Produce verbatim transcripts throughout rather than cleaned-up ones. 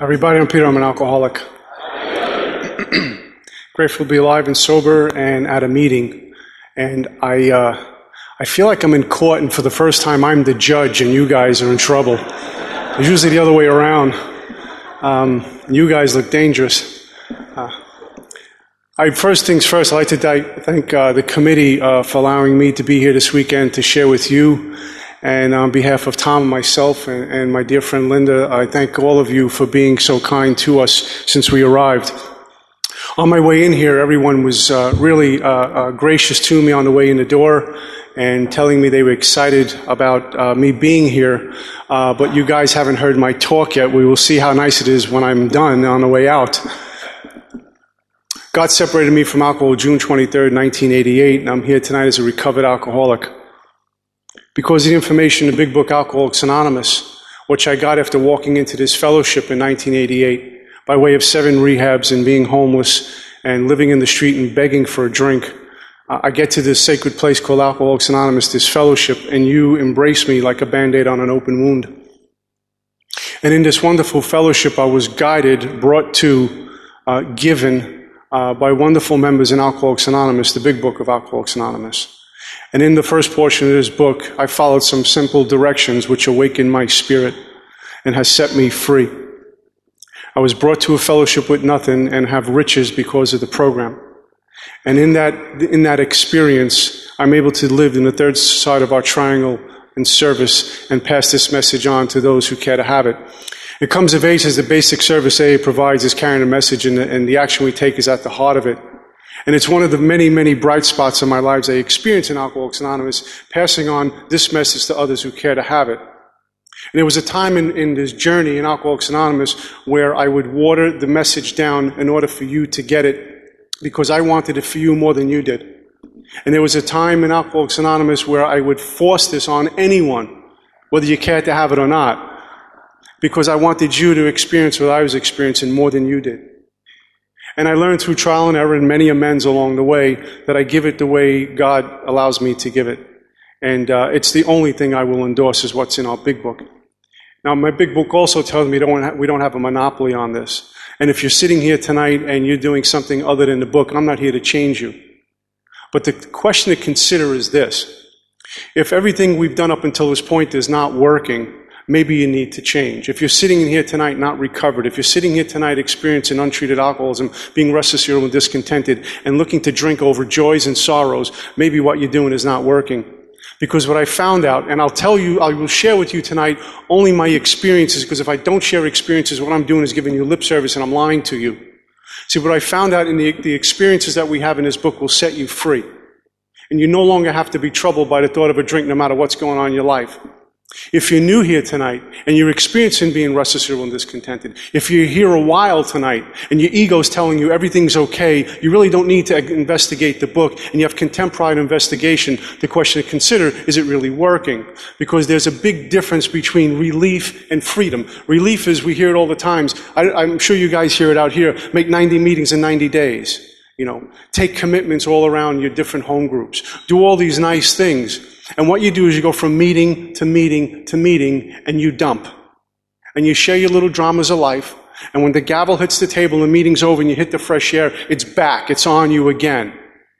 Everybody, I'm Peter. I'm an alcoholic. Grateful to be alive and sober and at a meeting. And I uh, I feel like I'm in court, and for the first time, I'm the judge, and you guys are in trouble. It's usually the other way around. Um, you guys look dangerous. Uh, I, first things first, I'd like to di- thank uh, the committee uh, for allowing me to be here this weekend to share with you. And on behalf of Tom and myself and, and my dear friend Linda, I thank all of you for being so kind to us since we arrived. On my way in here, everyone was uh, really uh, uh, gracious to me on the way in the door and telling me they were excited about uh, me being here. Uh, but you guys haven't heard my talk yet. We will see how nice it is when I'm done on the way out. God separated me from alcohol June twenty-third, nineteen eighty-eight, and I'm here tonight as a recovered alcoholic. Because of the information in the big book, Alcoholics Anonymous, which I got after walking into this fellowship in nineteen eighty-eight, by way of seven rehabs and being homeless and living in the street and begging for a drink, uh, I get to this sacred place called Alcoholics Anonymous, this fellowship, and you embrace me like a Band-Aid on an open wound. And in this wonderful fellowship, I was guided, brought to, uh, given uh, by wonderful members in Alcoholics Anonymous, the big book of Alcoholics Anonymous. And in the first portion of this book, I followed some simple directions which awakened my spirit and has set me free. I was brought to a fellowship with nothing and have riches because of the program. And in that, in that experience, I'm able to live in the third side of our triangle in service and pass this message on to those who care to have it. It comes of age as the basic service A A provides is carrying a message, and the, and the action we take is at the heart of it. And it's one of the many, many bright spots in my lives I experience in Alcoholics Anonymous, passing on this message to others who care to have it. And there was a time in, in this journey in Alcoholics Anonymous where I would water the message down in order for you to get it, because I wanted it for you more than you did. And there was a time in Alcoholics Anonymous where I would force this on anyone, whether you cared to have it or not, because I wanted you to experience what I was experiencing more than you did. And I learned through trial and error and many amends along the way that I give it the way God allows me to give it. And uh, it's the only thing I will endorse is what's in our big book. Now, my big book also tells me don't ha- we don't have a monopoly on this. And if you're sitting here tonight and you're doing something other than the book, I'm not here to change you. But the question to consider is this. If everything we've done up until this point is not working, maybe you need to change. If you're sitting in here tonight not recovered, if you're sitting here tonight experiencing untreated alcoholism, being restless, irritable, and discontented, and looking to drink over joys and sorrows, maybe what you're doing is not working. Because what I found out, and I'll tell you, I will share with you tonight only my experiences, because if I don't share experiences, what I'm doing is giving you lip service and I'm lying to you. See, what I found out in the, the experiences that we have in this book will set you free. And you no longer have to be troubled by the thought of a drink no matter what's going on in your life. If you're new here tonight and you're experiencing being restless, irritable, and discontented, if you're here a while tonight and your ego's telling you everything's okay, you really don't need to investigate the book, and you have contempt, pride, and investigation, the question to consider, is it really working? Because there's a big difference between relief and freedom. Relief is, we hear it all the times. I, I'm sure you guys hear it out here, make ninety meetings in ninety days. You know, take commitments all around your different home groups. Do all these nice things. And what you do is you go from meeting to meeting to meeting, and you dump. And you share your little dramas of life. And when the gavel hits the table and the meeting's over and you hit the fresh air, it's back. It's on you again.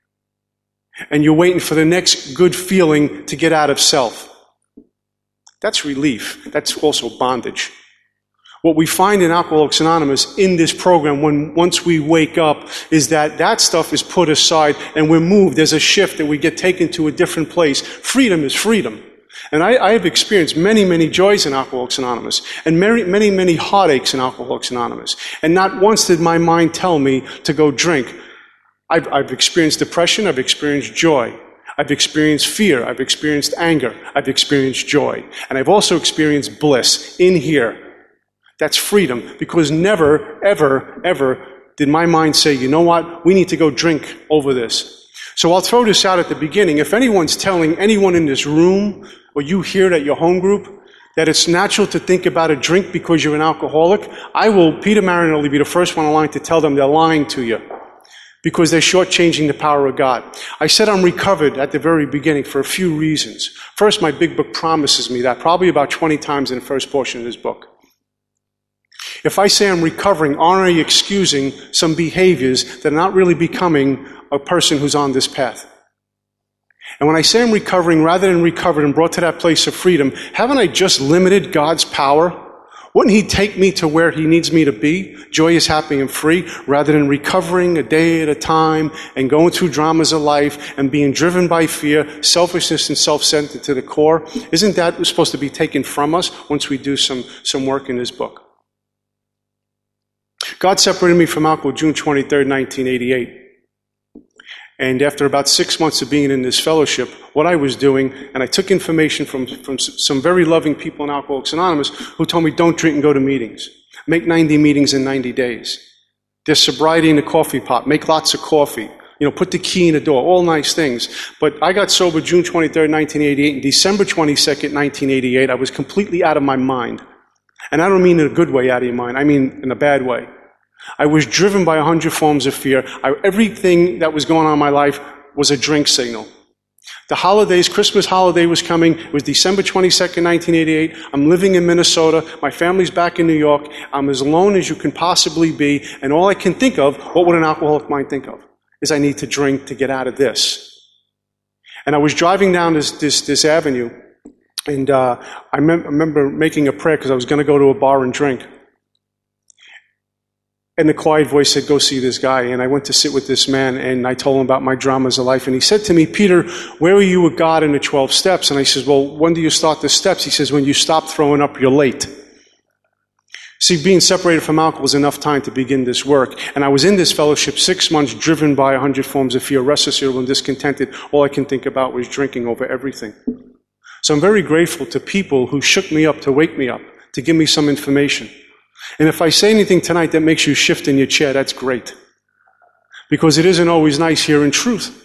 And you're waiting for the next good feeling to get out of self. That's relief. That's also bondage. What we find in Alcoholics Anonymous in this program, when once we wake up, is that that stuff is put aside and we're moved. There's a shift that we get taken to a different place. Freedom is freedom. And I, I have experienced many, many joys in Alcoholics Anonymous and many, many, many heartaches in Alcoholics Anonymous. And not once did my mind tell me to go drink. I've, I've experienced depression. I've experienced joy. I've experienced fear. I've experienced anger. I've experienced joy. And I've also experienced bliss in here. That's freedom, because never, ever, ever did my mind say, you know what, we need to go drink over this. So I'll throw this out at the beginning. If anyone's telling anyone in this room, or you hear it at your home group, that it's natural to think about a drink because you're an alcoholic, I will, Peter Marinelli, be the first one in line to tell them they're lying to you, because they're shortchanging the power of God. I said I'm recovered at the very beginning for a few reasons. First, my big book promises me that, probably about twenty times in the first portion of this book. If I say I'm recovering, aren't I excusing some behaviors that are not really becoming a person who's on this path? And when I say I'm recovering, rather than recovered and brought to that place of freedom, haven't I just limited God's power? Wouldn't he take me to where he needs me to be, joyous, happy, and free, rather than recovering a day at a time and going through dramas of life and being driven by fear, selfishness, and self-centered to the core? Isn't that supposed to be taken from us once we do some, some work in his book? God separated me from alcohol June twenty-third, nineteen eighty-eight. And after about six months of being in this fellowship, what I was doing, and I took information from, from some very loving people in Alcoholics Anonymous who told me, don't drink and go to meetings. Make ninety meetings in ninety days. There's sobriety in the coffee pot. Make lots of coffee. You know, put the key in the door. All nice things. But I got sober June twenty-third, nineteen eighty-eight. And December twenty-second, nineteen eighty-eight, I was completely out of my mind. And I don't mean in a good way out of your mind. I mean in a bad way. I was driven by a hundred forms of fear. I, everything that was going on in my life was a drink signal. The holidays, Christmas holiday was coming. It was December twenty-second, nineteen eighty-eight. I'm living in Minnesota. My family's back in New York. I'm as alone as you can possibly be. And all I can think of, what would an alcoholic mind think of? Is I need to drink to get out of this. And I was driving down this, this, this avenue. And uh, I mem- remember making a prayer because I was going to go to a bar and drink. And the quiet voice said, go see this guy. And I went to sit with this man, and I told him about my dramas of life. And he said to me, Peter, where are you with God in the twelve steps? And I said, well, when do you start the steps? He says, when you stop throwing up, you're late. See, being separated from alcohol was enough time to begin this work. And I was in this fellowship six months, driven by a hundred forms of fear, restless, irritable, and discontented. All I can think about was drinking over everything. So I'm very grateful to people who shook me up to wake me up, to give me some information. And if I say anything tonight that makes you shift in your chair, that's great. Because it isn't always nice hearing truth.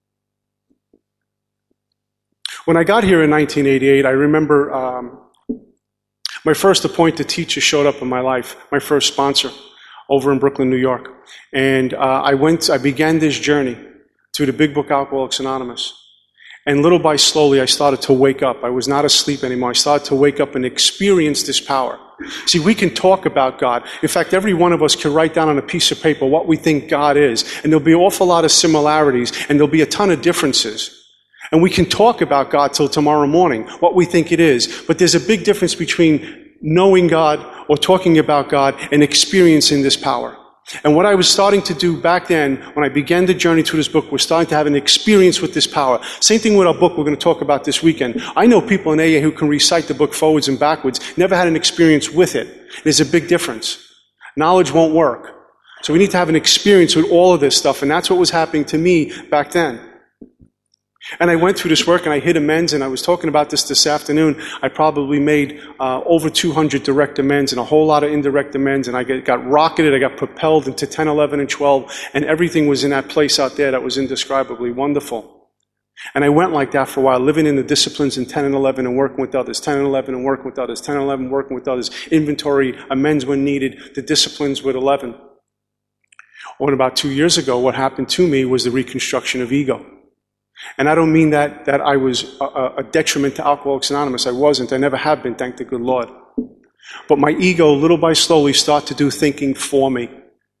When I got here in nineteen eighty-eight, I remember um, my first appointed teacher showed up in my life, my first sponsor, over in Brooklyn, New York. And uh, I went, I began this journey through the Big Book Alcoholics Anonymous. And little by slowly, I started to wake up. I was not asleep anymore. I started to wake up and experience this power. See, we can talk about God. In fact, every one of us can write down on a piece of paper what we think God is. And there'll be an awful lot of similarities, and there'll be a ton of differences. And we can talk about God till tomorrow morning, what we think it is. But there's a big difference between knowing God or talking about God and experiencing this power. And what I was starting to do back then, when I began the journey through this book, was starting to have an experience with this power. Same thing with our book we're going to talk about this weekend. I know people in A A who can recite the book forwards and backwards, never had an experience with it. There's a big difference. Knowledge won't work. So we need to have an experience with all of this stuff, and that's what was happening to me back then. And I went through this work, and I hit amends, and I was talking about this this afternoon. I probably made uh, over two hundred direct amends and a whole lot of indirect amends, and I get, got rocketed, I got propelled into ten, eleven, and twelve, and everything was in that place out there that was indescribably wonderful. And I went like that for a while, living in the disciplines in ten and eleven and working with others, ten and eleven and working with others, ten and eleven working with others, inventory, amends when needed, the disciplines with eleven. Well, about two years ago, what happened to me was the reconstruction of ego. And I don't mean that, that I was a, a detriment to Alcoholics Anonymous. I wasn't. I never have been, thank the good Lord. But my ego, little by slowly, started to do thinking for me.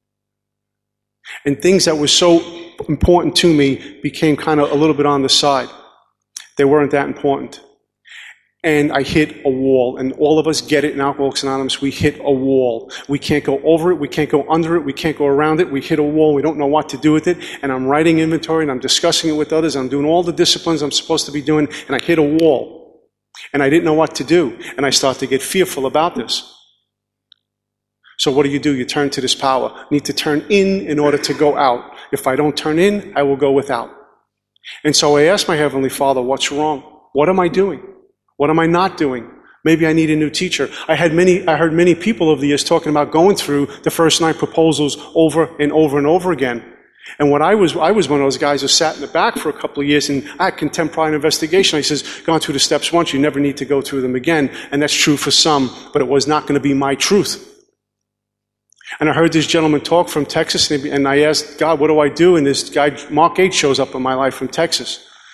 And things that were so important to me became kind of a little bit on the side. They weren't that important. And I hit a wall. And all of us get it in Alcoholics Anonymous. We hit a wall. We can't go over it. We can't go under it. We can't go around it. We hit a wall. We don't know what to do with it. And I'm writing inventory, and I'm discussing it with others. I'm doing all the disciplines I'm supposed to be doing, and I hit a wall. And I didn't know what to do. And I start to get fearful about this. So what do you do? You turn to this power. You need to turn in in order to go out. If I don't turn in, I will go without. And so I asked my Heavenly Father, what's wrong? What am I doing? What am I not doing? Maybe I need a new teacher. I had many, I heard many people over the years talking about going through the first nine proposals over and over and over again. And what I was, I was one of those guys who sat in the back for a couple of years, and I had contempt, pride, and investigation. I says, gone through the steps once, you never need to go through them again. And that's true for some, but it was not going to be my truth. And I heard this gentleman talk from Texas, and I asked God, what do I do? And this guy, Mark H., shows up in my life from Texas.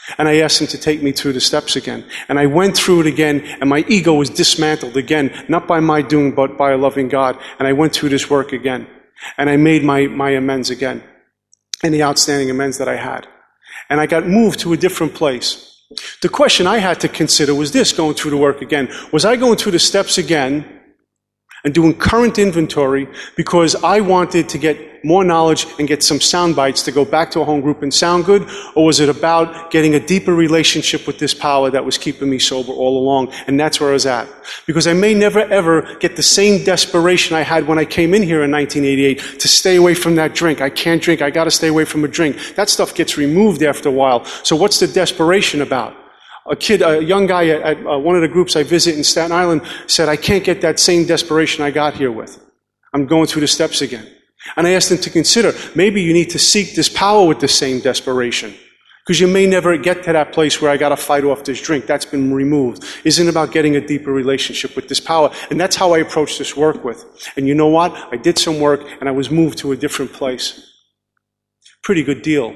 And I asked him to take me through the steps again. And I went through it again, and my ego was dismantled again, not by my doing, but by a loving God. And I went through this work again. And I made my, my amends again, and the outstanding amends that I had. And I got moved to a different place. The question I had to consider was this, going through the work again. Was I going through the steps again and doing current inventory because I wanted to get more knowledge and get some sound bites to go back to a home group and sound good? Or was it about getting a deeper relationship with this power that was keeping me sober all along? And that's where I was at. Because I may never ever get the same desperation I had when I came in here in nineteen eighty-eight to stay away from that drink. I can't drink. I got to stay away from a drink. That stuff gets removed after a while. So what's the desperation about? A kid, a young guy at, at uh, one of the groups I visit in Staten Island said, I can't get that same desperation I got here with. I'm going through the steps again. And I asked him to consider, maybe you need to seek this power with the same desperation. Because you may never get to that place where I got to fight off this drink. That's been removed. Isn't about getting a deeper relationship with this power. And that's how I approach this work with. And you know what? I did some work and I was moved to a different place. Pretty good deal.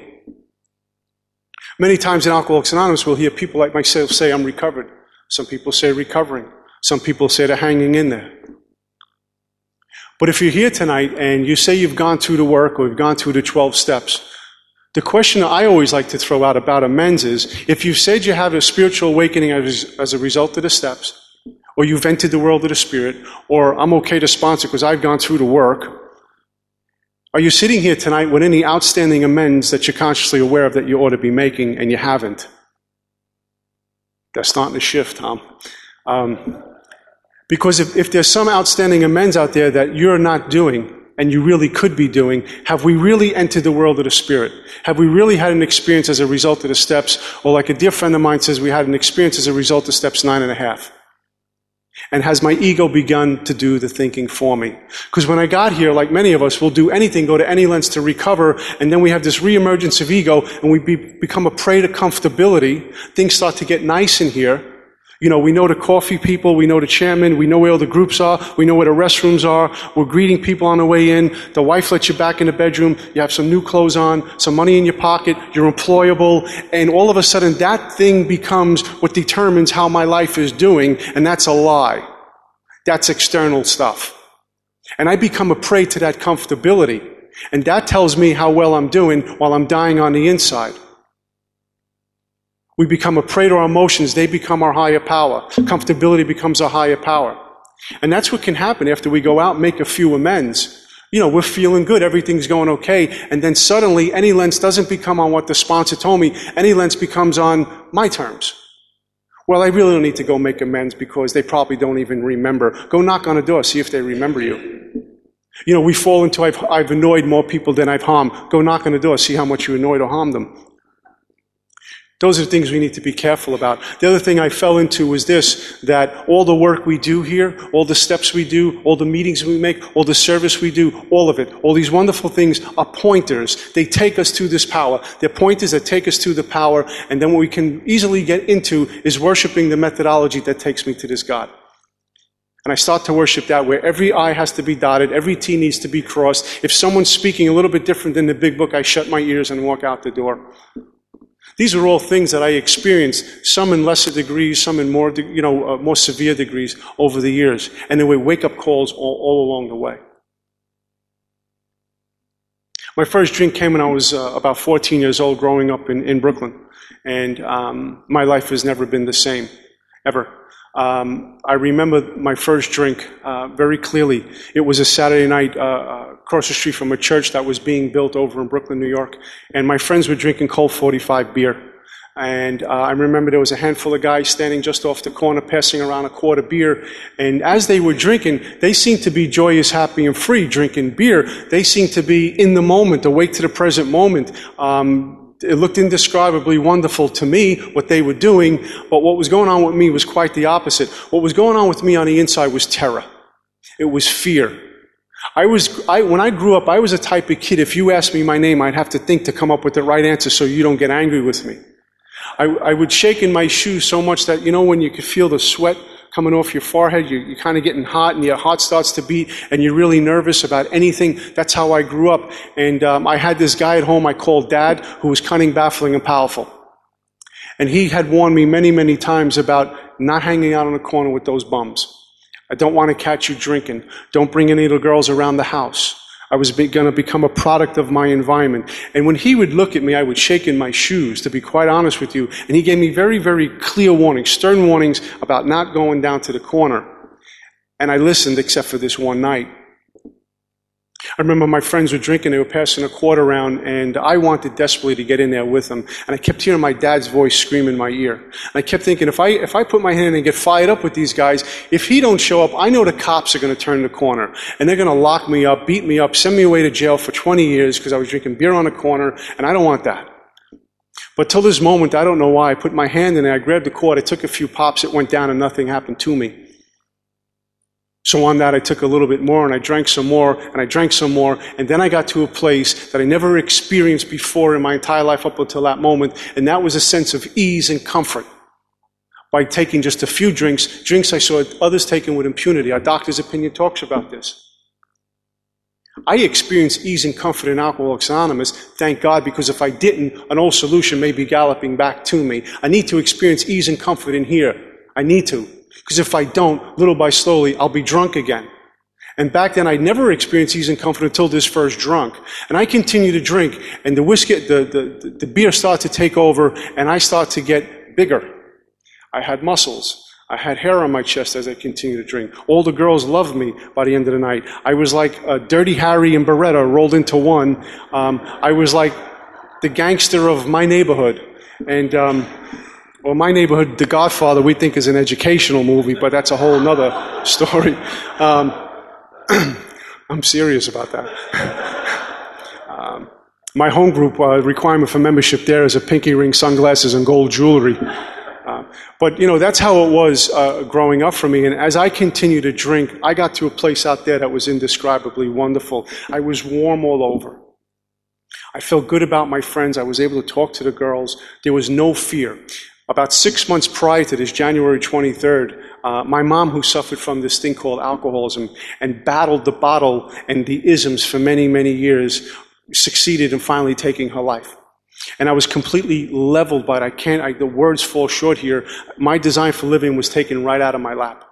Many times in Alcoholics Anonymous, we'll hear people like myself say, I'm recovered. Some people say recovering. Some people say they're hanging in there. But if you're here tonight and you say you've gone through the work or you've gone through the twelve steps, the question I always like to throw out about amends is, if you've said you have a spiritual awakening as, as a result of the steps, or you've entered the world of the Spirit, or I'm okay to sponsor because I've gone through the work, are you sitting here tonight with any outstanding amends that you're consciously aware of that you ought to be making and you haven't? That's starting to shift, Tom. Um, because if, if there's some outstanding amends out there that you're not doing and you really could be doing, have we really entered the world of the Spirit? Have we really had an experience as a result of the steps? Or like a dear friend of mine says, we had an experience as a result of steps nine and a half. And has my ego begun to do the thinking for me? Because when I got here, like many of us, we'll do anything, go to any lengths to recover, and then we have this reemergence of ego, and we be, become a prey to comfortability. Things start to get nice in here. You know, we know the coffee people, we know the chairman, we know where all the groups are, we know where the restrooms are, we're greeting people on the way in, the wife lets you back in the bedroom, you have some new clothes on, some money in your pocket, you're employable, and all of a sudden that thing becomes what determines how my life is doing, and that's a lie. That's external stuff. And I become a prey to that comfortability, and that tells me how well I'm doing while I'm dying on the inside. We become a prey to our emotions. They become our higher power. Comfortability becomes our higher power. And that's what can happen after we go out and make a few amends. You know, we're feeling good. Everything's going okay. And then suddenly, any lens doesn't become on what the sponsor told me. Any lens becomes on my terms. Well, I really don't need to go make amends because they probably don't even remember. Go knock on a door, see if they remember you. You know, we fall into, I've, I've annoyed more people than I've harmed. Go knock on the door, see how much you annoyed or harmed them. Those are the things we need to be careful about. The other thing I fell into was this, that all the work we do here, all the steps we do, all the meetings we make, all the service we do, all of it, all these wonderful things are pointers. They take us to this power. They're pointers that take us to the power, and then what we can easily get into is worshiping the methodology that takes me to this God. And I start to worship that, where every I has to be dotted, every T needs to be crossed. If someone's speaking a little bit different than the big book, I shut my ears and walk out the door. These are all things that I experienced, some in lesser degrees, some in more, you know, uh, more severe degrees over the years. And there were wake-up calls all, all along the way. My first drink came when I was uh, about fourteen years old, growing up in, in Brooklyn. And um, my life has never been the same, ever. Um, I remember my first drink uh, very clearly. It was a Saturday night uh, uh, across the street from a church that was being built over in Brooklyn, New York. And my friends were drinking Colt forty-five beer. And uh, I remember there was a handful of guys standing just off the corner passing around a quart of beer. And as they were drinking, they seemed to be joyous, happy, and free drinking beer. They seemed to be in the moment, awake to the present moment. Um, It looked indescribably wonderful to me, what they were doing, but what was going on with me was quite the opposite. What was going on with me on the inside was terror. It was fear. I was, I, when I grew up, I was a type of kid, if you asked me my name, I'd have to think to come up with the right answer so you don't get angry with me. I, I would shake in my shoes so much that, you know, when you could feel the sweat coming off your forehead, you're, you're kind of getting hot and your heart starts to beat and you're really nervous about anything. That's how I grew up. And um, I had this guy at home I called Dad, who was cunning, baffling, and powerful. And he had warned me many, many times about not hanging out on the corner with those bums. I don't want to catch you drinking. Don't bring any little girls around the house. I was going to become a product of my environment. And when he would look at me, I would shake in my shoes, to be quite honest with you. And he gave me very, very clear warnings, stern warnings about not going down to the corner. And I listened, except for this one night. I remember my friends were drinking, they were passing a quart around, and I wanted desperately to get in there with them. And I kept hearing my dad's voice scream in my ear. And I kept thinking, if I if I put my hand in and get fired up with these guys, if he don't show up, I know the cops are going to turn the corner. And they're going to lock me up, beat me up, send me away to jail for twenty years because I was drinking beer on the corner, and I don't want that. But till this moment, I don't know why, I put my hand in there, I grabbed the quart, I took a few pops, it went down, and nothing happened to me. So on that, I took a little bit more, and I drank some more, and I drank some more, and then I got to a place that I never experienced before in my entire life up until that moment, and that was a sense of ease and comfort. By taking just a few drinks, drinks I saw others taking with impunity. Our doctor's opinion talks about this. I experienced ease and comfort in Alcoholics Anonymous, thank God, because if I didn't, an old solution may be galloping back to me. I need to experience ease and comfort in here. I need to. Because if I don't, little by slowly, I'll be drunk again. And back then, I never experienced ease and comfort until this first drunk. And I continued to drink, and the whiskey, the, the, the beer started to take over, and I started to get bigger. I had muscles. I had hair on my chest as I continued to drink. All the girls loved me by the end of the night. I was like a Dirty Harry and Beretta rolled into one. Um, I was like the gangster of my neighborhood. And, um, well, My Neighborhood, The Godfather, we think is an educational movie, but that's a whole nother story. Um, I'm serious about that. um, my home group, uh, requirement for membership there is a pinky ring, sunglasses, and gold jewelry. Uh, but, you know, that's how it was uh, growing up for me. And as I continued to drink, I got to a place out there that was indescribably wonderful. I was warm all over. I felt good about my friends. I was able to talk to the girls. There was no fear. About six months prior to this, January twenty-third, uh, my mom, who suffered from this thing called alcoholism and battled the bottle and the isms for many, many years, succeeded in finally taking her life. And I was completely leveled by it. I can't, I, the words fall short here. My design for living was taken right out of my lap.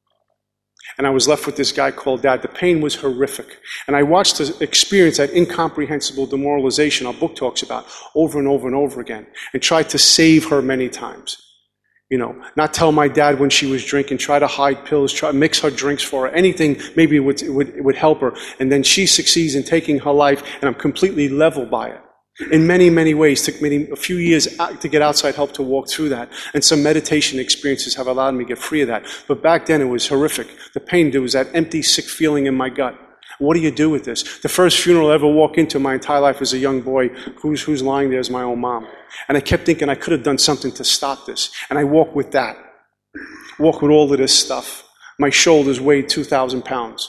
And I was left with this guy called Dad. The pain was horrific. And I watched her experience that incomprehensible demoralization our book talks about over and over and over again, and tried to save her many times. You know, not tell my dad when she was drinking, try to hide pills, try to mix her drinks for her, anything maybe it would, it would, it would help her. And then she succeeds in taking her life, and I'm completely leveled by it. In many, many ways. It took me a few years to get outside help to walk through that. And some meditation experiences have allowed me to get free of that. But back then it was horrific. The pain, there was that empty, sick feeling in my gut. What do you do with this? The first funeral I ever walked into in my entire life as a young boy, who's, who's lying there is my own mom. And I kept thinking I could have done something to stop this. And I walked with that. Walked with all of this stuff. My shoulders weighed two thousand pounds.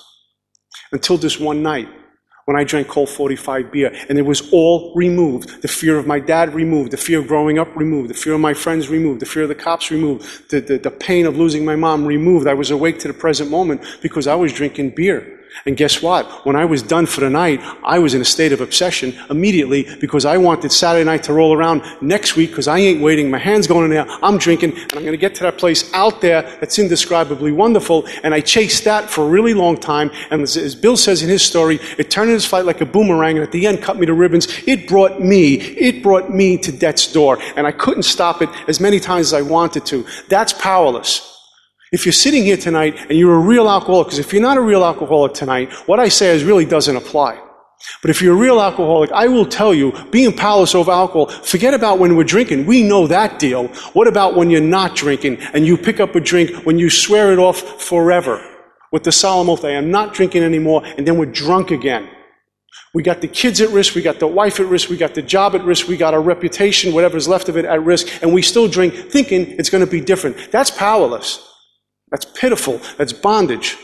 Until this one night, when I drank Colt forty-five beer, and it was all removed. The fear of my dad removed, the fear of growing up removed, the fear of my friends removed, the fear of the cops removed, the, the, the pain of losing my mom removed. I was awake to the present moment because I was drinking beer. And guess what? When I was done for the night, I was in a state of obsession immediately because I wanted Saturday night to roll around next week because I ain't waiting. My hand's going in there. I'm drinking, and I'm going to get to that place out there that's indescribably wonderful. And I chased that for a really long time. And as, as Bill says in his story, it turned in his flight like a boomerang, and at the end cut me to ribbons. It brought me, it brought me to death's door. And I couldn't stop it as many times as I wanted to. That's powerless. If you're sitting here tonight and you're a real alcoholic, because if you're not a real alcoholic tonight, what I say is really doesn't apply. But if you're a real alcoholic, I will tell you, being powerless over alcohol, forget about when we're drinking. We know that deal. What about when you're not drinking and you pick up a drink when you swear it off forever with the solemn oath, I am not drinking anymore, and then we're drunk again? We got the kids at risk, we got the wife at risk, we got the job at risk, we got our reputation, whatever's left of it, at risk, and we still drink thinking it's going to be different. That's powerless. That's pitiful. That's bondage.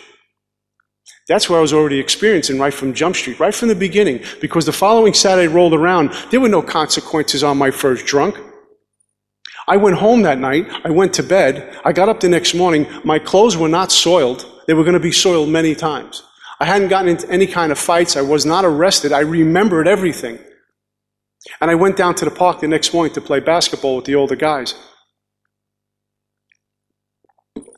That's what I was already experiencing right from Jump Street, right from the beginning, because the following Saturday rolled around, there were no consequences on my first drunk. I went home that night, I went to bed, I got up the next morning, my clothes were not soiled, they were going to be soiled many times. I hadn't gotten into any kind of fights, I was not arrested, I remembered everything. And I went down to the park the next morning to play basketball with the older guys.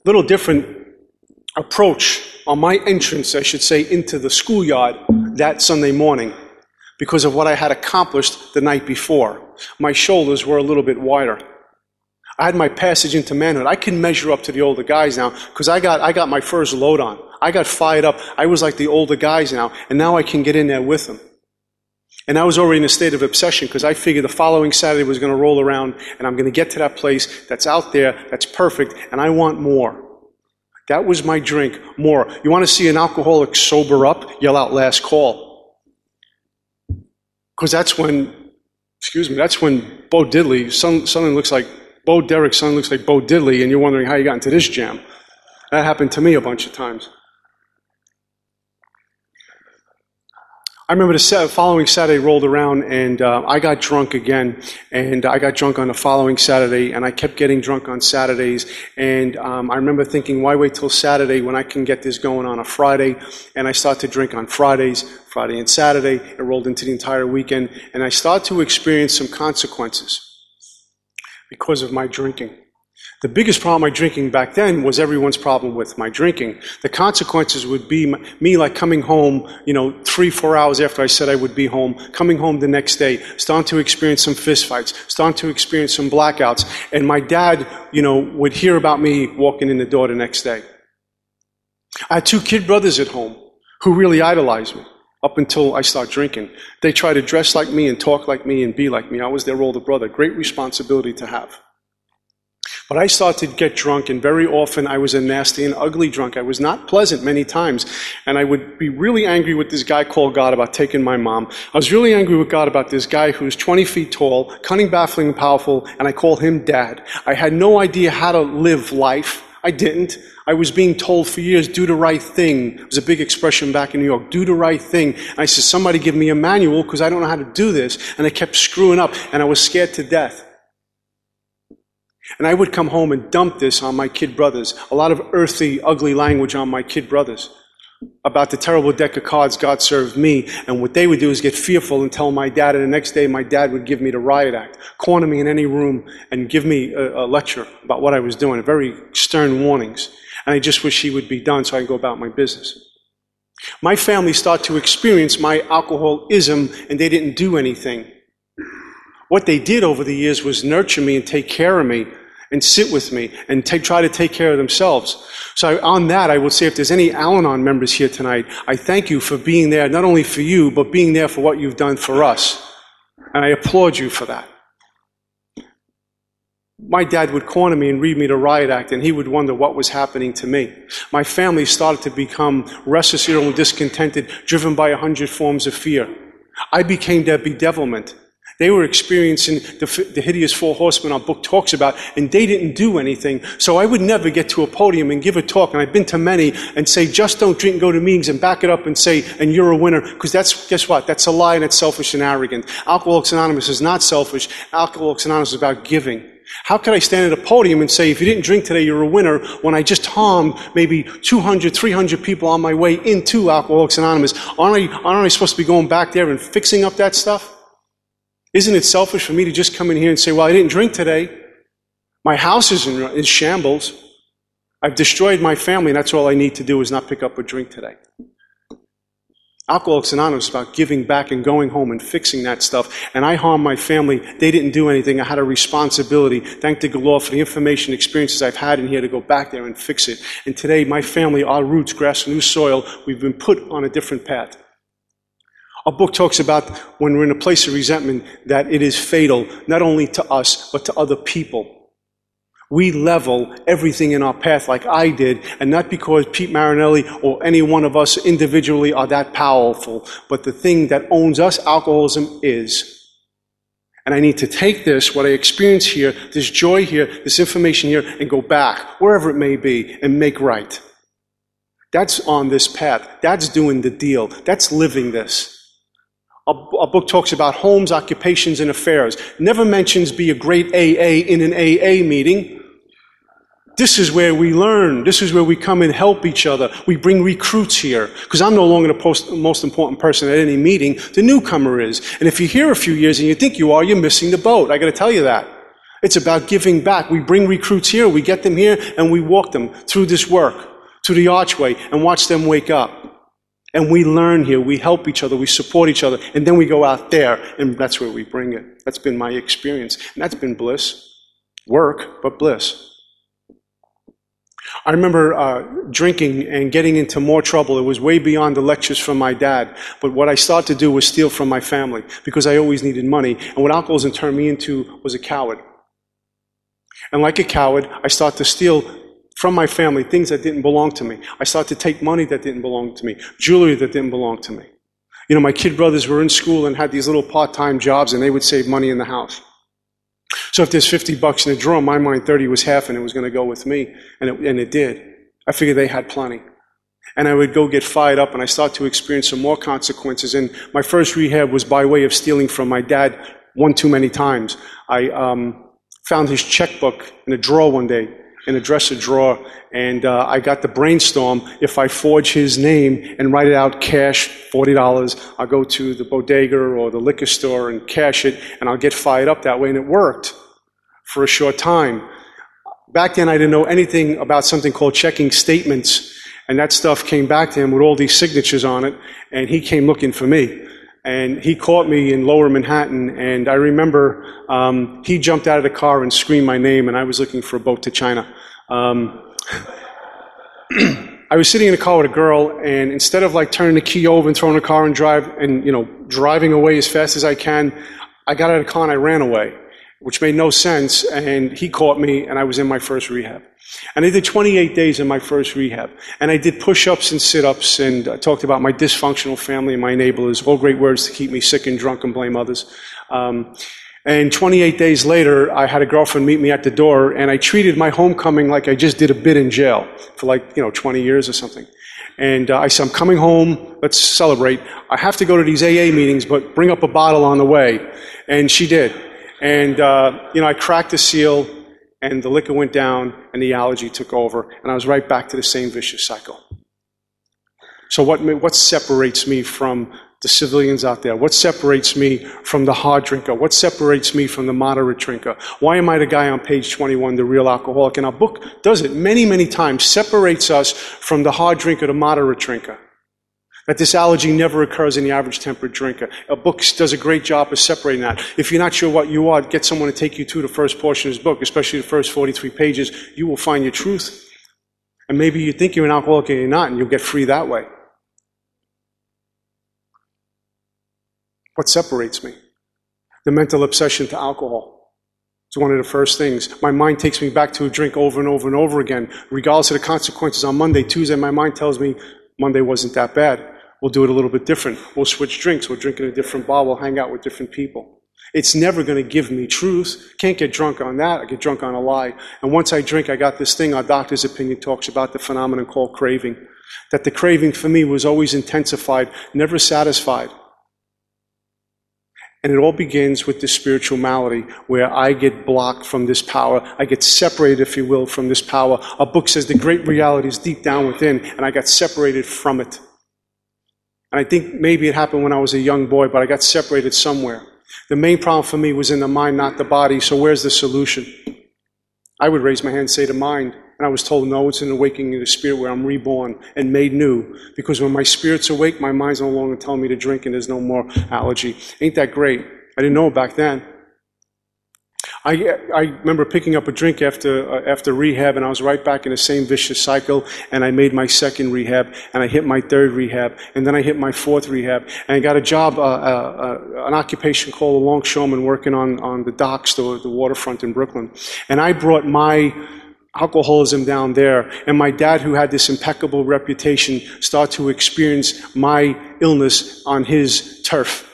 little different approach on my entrance, I should say, into the schoolyard that Sunday morning because of what I had accomplished the night before. My shoulders were a little bit wider. I had my passage into manhood. I can measure up to the older guys now because I got I got my first load on. I got fired up. I was like the older guys now, and now I can get in there with them. And I was already in a state of obsession because I figured the following Saturday was going to roll around, and I'm going to get to that place that's out there, that's perfect, and I want more. That was my drink, more. You want to see an alcoholic sober up? Yell out last call. Because that's when, excuse me, that's when Bo Diddley, son, suddenly looks like, Bo Derrick's son looks like Bo Diddley, and you're wondering how you got into this jam. That happened to me a bunch of times. I remember the following Saturday rolled around, and uh, I got drunk again, and I got drunk on the following Saturday, and I kept getting drunk on Saturdays, and um, I remember thinking, why wait till Saturday when I can get this going on a Friday? And I started to drink on Fridays, Friday and Saturday. It rolled into the entire weekend, and I started to experience some consequences because of my drinking. The biggest problem my drinking back then was everyone's problem with my drinking. The consequences would be my, me like coming home, you know, three, four hours after I said I would be home, coming home the next day, starting to experience some fistfights, starting to experience some blackouts. And my dad, you know, would hear about me walking in the door the next day. I had two kid brothers at home who really idolized me up until I started drinking. They tried to dress like me and talk like me and be like me. I was their older brother. Great responsibility to have. But I started to get drunk, and very often I was a nasty and ugly drunk. I was not pleasant many times, and I would be really angry with this guy called God about taking my mom. I was really angry with God about this guy who's twenty feet tall, cunning, baffling, and powerful, and I called him Dad. I had no idea how to live life. I didn't. I was being told for years, do the right thing. It was a big expression back in New York, do the right thing. And I said, somebody give me a manual because I don't know how to do this. And I kept screwing up, and I was scared to death. And I would come home and dump this on my kid brothers, a lot of earthy, ugly language on my kid brothers about the terrible deck of cards God served me. And what they would do is get fearful and tell my dad, and the next day my dad would give me the riot act, corner me in any room and give me a, a lecture about what I was doing, very stern warnings. And I just wish he would be done so I could go about my business. My family started to experience my alcoholism, and they didn't do anything. What they did over the years was nurture me and take care of me and sit with me and take, try to take care of themselves. So I, on that, I would say if there's any Al-Anon members here tonight, I thank you for being there, not only for you, but being there for what you've done for us. And I applaud you for that. My dad would corner me and read me the riot act, and he would wonder what was happening to me. My family started to become restless, irritable, and discontented, driven by a hundred forms of fear. I became their bedevilment. They were experiencing the, the hideous four horsemen our book talks about, and they didn't do anything. So I would never get to a podium and give a talk, and I've been to many, and say, just don't drink and go to meetings, and back it up and say, and you're a winner, because that's, guess what? That's a lie, and it's selfish and arrogant. Alcoholics Anonymous is not selfish. Alcoholics Anonymous is about giving. How could I stand at a podium and say, if you didn't drink today, you're a winner, when I just harmed maybe two hundred, three hundred people on my way into Alcoholics Anonymous? Aren't I, aren't I supposed to be going back there and fixing up that stuff? Isn't it selfish for me to just come in here and say, well, I didn't drink today. My house is in, in shambles. I've destroyed my family, and that's all I need to do is not pick up a drink today. Alcoholics Anonymous is about giving back and going home and fixing that stuff. And I harmed my family. They didn't do anything. I had a responsibility. Thank the good Lord for the information, experiences I've had in here to go back there and fix it. And today, my family, our roots, grasp new soil. We've been put on a different path. Our book talks about when we're in a place of resentment that it is fatal, not only to us, but to other people. We level everything in our path like I did, and not because Pete Marinelli or any one of us individually are that powerful, but the thing that owns us, alcoholism, is. And I need to take this, what I experience here, this joy here, this information here, and go back, wherever it may be, and make right. That's on this path. That's doing the deal. That's living this. Our book talks about homes, occupations, and affairs. Never mentions be a great A A in an A A meeting. This is where we learn. This is where we come and help each other. We bring recruits here. Because I'm no longer the post, most important person at any meeting. The newcomer is. And if you're here a few years and you think you are, you're missing the boat. I got to tell you that. It's about giving back. We bring recruits here, we get them here, and we walk them through this work, to the archway, and watch them wake up. And we learn here, we help each other, we support each other, and then we go out there, and that's where we bring it. That's been my experience, and that's been bliss. Work, but bliss. I remember uh, drinking and getting into more trouble. It was way beyond the lectures from my dad. But what I started to do was steal from my family because I always needed money. And what alcoholism turned me into was a coward. And like a coward, I started to steal from my family things that didn't belong to me. I started to take money that didn't belong to me, jewelry that didn't belong to me. You know, my kid brothers were in school and had these little part-time jobs, and they would save money in the house. So if there's fifty bucks in a drawer, in my mind thirty was half and it was going to go with me. And it, and it did. I figured they had plenty. And I would go get fired up and I started to experience some more consequences. And my first rehab was by way of stealing from my dad one too many times. I um, found his checkbook in a drawer one day, in a dresser drawer, and uh, I got the brainstorm, if I forge his name and write it out cash, forty dollars, I'll go to the bodega or the liquor store and cash it, and I'll get fired up that way. And it worked for a short time. Back then, I didn't know anything about something called checking statements, and that stuff came back to him with all these signatures on it, and he came looking for me. And he caught me in Lower Manhattan, and I remember um, he jumped out of the car and screamed my name, and I was looking for a boat to China. Um, I was sitting in a car with a girl, and instead of like turning the key over and throwing the car and drive and, you know, driving away as fast as I can, I got out of the car and I ran away, which made no sense, and he caught me, and I was in my first rehab. And I did twenty-eight days in my first rehab. And I did push-ups and sit-ups and uh, talked about my dysfunctional family and my enablers, all great words to keep me sick and drunk and blame others. Um, and twenty-eight days later, I had a girlfriend meet me at the door, and I treated my homecoming like I just did a bit in jail for like, you know, twenty years or something. And uh, I said, I'm coming home, let's celebrate. I have to go to these A A meetings, but bring up a bottle on the way. And she did. And, uh, you know, I cracked the seal, and the liquor went down, and the allergy took over, and I was right back to the same vicious cycle. So what, what separates me from the civilians out there? What separates me from the hard drinker? What separates me from the moderate drinker? Why am I the guy on page twenty-one, the real alcoholic? And our book does it many, many times, separates us from the hard drinker, the moderate drinker. That this allergy never occurs in the average temperate drinker. A book does a great job of separating that. If you're not sure what you are, get someone to take you to the first portion of this book, especially the first forty-three pages. You will find your truth. And maybe you think you're an alcoholic and you're not, and you'll get free that way. What separates me? The mental obsession to alcohol. It's one of the first things. My mind takes me back to a drink over and over and over again. Regardless of the consequences on Monday, Tuesday, my mind tells me Monday wasn't that bad. We'll do it a little bit different. We'll switch drinks. We'll drink in a different bar. We'll hang out with different people. It's never going to give me truth. Can't get drunk on that. I get drunk on a lie. And once I drink, I got this thing our doctor's opinion talks about, the phenomenon called craving. That the craving for me was always intensified, never satisfied. And it all begins with this spiritual malady where I get blocked from this power. I get separated, if you will, from this power. Our book says the great reality is deep down within, and I got separated from it. And I think maybe it happened when I was a young boy, but I got separated somewhere. The main problem for me was in the mind, not the body. So where's the solution? I would raise my hand and say the mind. And I was told, no, it's an awakening of the spirit where I'm reborn and made new. Because when my spirit's awake, my mind's no longer telling me to drink and there's no more allergy. Ain't that great? I didn't know back then. I, I remember picking up a drink after uh, after rehab, and I was right back in the same vicious cycle, and I made my second rehab, and I hit my third rehab, and then I hit my fourth rehab, and I got a job, uh, uh, uh, an occupation called a longshoreman, working on, on the docks, the, the waterfront in Brooklyn. And I brought my alcoholism down there, and my dad, who had this impeccable reputation, started to experience my illness on his turf.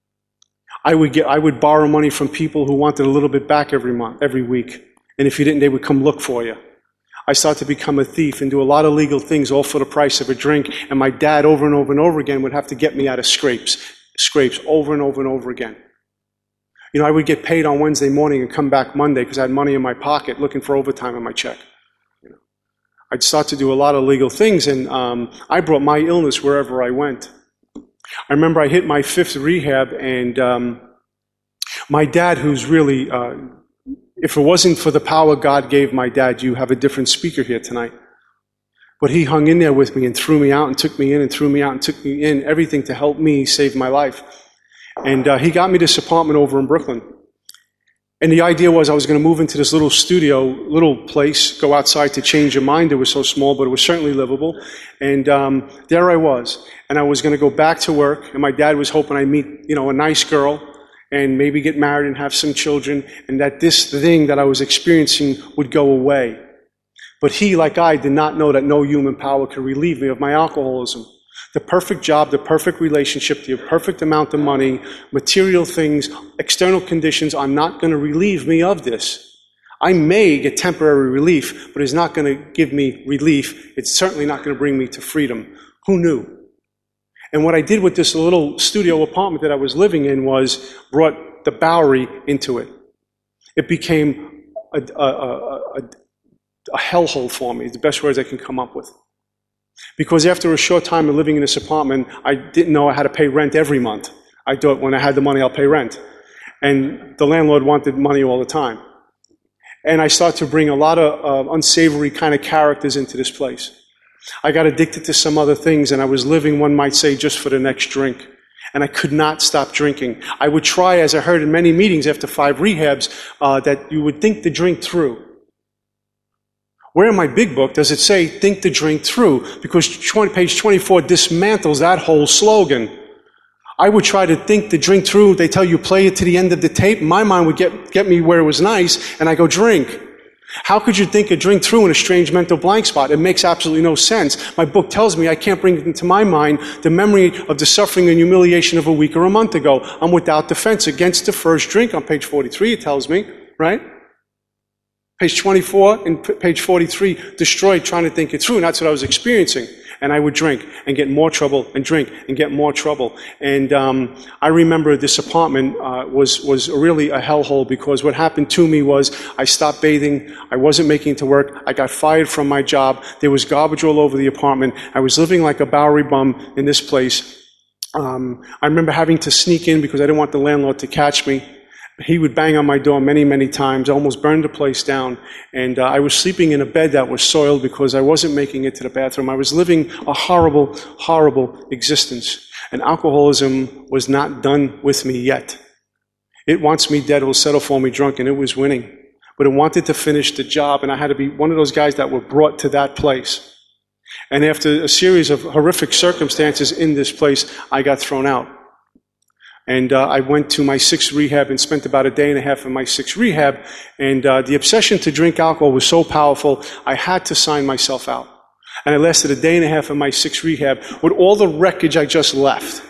I would get, I would borrow money from people who wanted a little bit back every month, every week. And if you didn't, they would come look for you. I started to become a thief and do a lot of legal things, all for the price of a drink. And my dad, over and over and over again, would have to get me out of scrapes, scrapes over and over and over again. You know, I would get paid on Wednesday morning and come back Monday because I had money in my pocket looking for overtime in my check. You know, I'd start to do a lot of legal things, and um, I brought my illness wherever I went. I remember I hit my fifth rehab, and um, my dad, who's really, uh, If it wasn't for the power God gave my dad, you have a different speaker here tonight. But he hung in there with me and threw me out and took me in and threw me out and took me in, everything to help me save my life. And uh, he got me this apartment over in Brooklyn. And the idea was I was going to move into this little studio, little place, go outside to change your mind. It was so small, but it was certainly livable. And um, there I was. And I was going to go back to work, and my dad was hoping I'd meet, you know, a nice girl and maybe get married and have some children, and that this thing that I was experiencing would go away. But he, like I, did not know that no human power could relieve me of my alcoholism. The perfect job, the perfect relationship, the perfect amount of money, material things, external conditions are not going to relieve me of this. I may get temporary relief, but it's not going to give me relief. It's certainly not going to bring me to freedom. Who knew? And what I did with this little studio apartment that I was living in was brought the Bowery into it. It became a, a, a, a, a hellhole for me, the best words I can come up with. Because after a short time of living in this apartment, I didn't know I had to pay rent every month. I thought when I had the money, I'll pay rent. And the landlord wanted money all the time. And I started to bring a lot of uh, unsavory kind of characters into this place. I got addicted to some other things, and I was living, one might say, just for the next drink. And I could not stop drinking. I would try, as I heard in many meetings after five rehabs, uh, that you would think the drink through. Where in my big book does it say, think the drink through? Because page twenty-four dismantles that whole slogan. I would try to think the drink through. They tell you play it to the end of the tape. My mind would get, get me where it was nice, and I go drink. How could you think a drink through in a strange mental blank spot? It makes absolutely no sense. My book tells me I can't bring into my mind the memory of the suffering and humiliation of a week or a month ago. I'm without defense against the first drink on page forty-three, it tells me, right? Page twenty-four and page forty-three, destroyed trying to think it through, and that's what I was experiencing. And I would drink and get more trouble and drink and get more trouble. And um, I remember this apartment uh, was was really a hellhole, because what happened to me was I stopped bathing. I wasn't making it to work. I got fired from my job. There was garbage all over the apartment. I was living like a Bowery bum in this place. Um, I remember having to sneak in because I didn't want the landlord to catch me. He would bang on my door many, many times, almost burned the place down. And uh, I was sleeping in a bed that was soiled because I wasn't making it to the bathroom. I was living a horrible, horrible existence. And alcoholism was not done with me yet. It wants me dead, it will settle for me drunk, and it was winning. But it wanted to finish the job, and I had to be one of those guys that were brought to that place. And after a series of horrific circumstances in this place, I got thrown out. And uh, I went to my sixth rehab and spent about a day and a half in my sixth rehab. And uh, the obsession to drink alcohol was so powerful, I had to sign myself out. And I lasted a day and a half in my sixth rehab with all the wreckage I just left.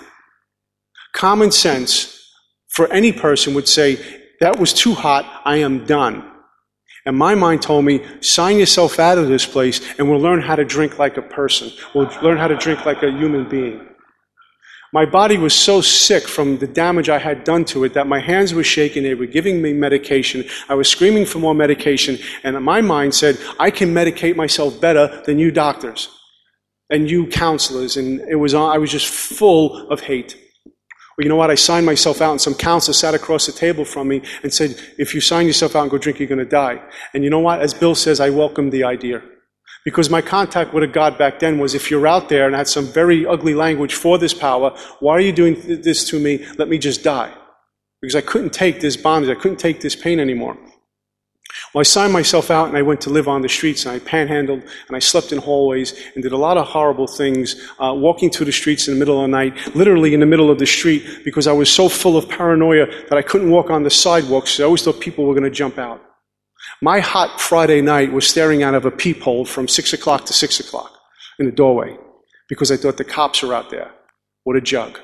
Common sense for any person would say, that was too hot, I am done. And my mind told me, sign yourself out of this place and we'll learn how to drink like a person. We'll learn how to drink like a human being. My body was so sick from the damage I had done to it that my hands were shaking. They were giving me medication. I was screaming for more medication. And my mind said, I can medicate myself better than you doctors and you counselors. And it was, I was just full of hate. Well, you know what? I signed myself out, and some counselor sat across the table from me and said, if you sign yourself out and go drink, you're going to die. And you know what? As Bill says, I welcomed the idea. Because my contact with a God back then was, if you're out there and had some very ugly language for this power, why are you doing this to me? Let me just die. Because I couldn't take this bondage. I couldn't take this pain anymore. Well, I signed myself out and I went to live on the streets, and I panhandled and I slept in hallways and did a lot of horrible things, uh, walking through the streets in the middle of the night, literally in the middle of the street, because I was so full of paranoia that I couldn't walk on the sidewalks. So I always thought people were going to jump out. My hot Friday night was staring out of a peephole from six o'clock to six o'clock in the doorway, because I thought the cops were out there. What a jug.